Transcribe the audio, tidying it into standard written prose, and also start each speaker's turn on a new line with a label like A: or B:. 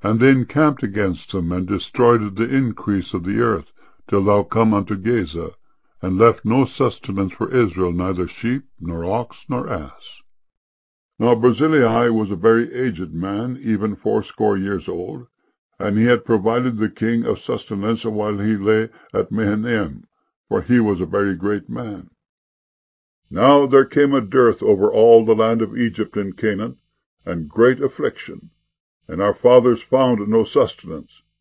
A: And they encamped against him, and destroyed the increase of the earth, till thou come unto Gaza, and left no sustenance for Israel, neither sheep, nor ox, nor ass. Now Barzillai was a very aged man, even 80 years old, and he had provided the king of sustenance while he lay at Mahanaim, for he was a very great man. Now there came a dearth over all the land of Egypt and Canaan, and great affliction, and our fathers found no sustenance.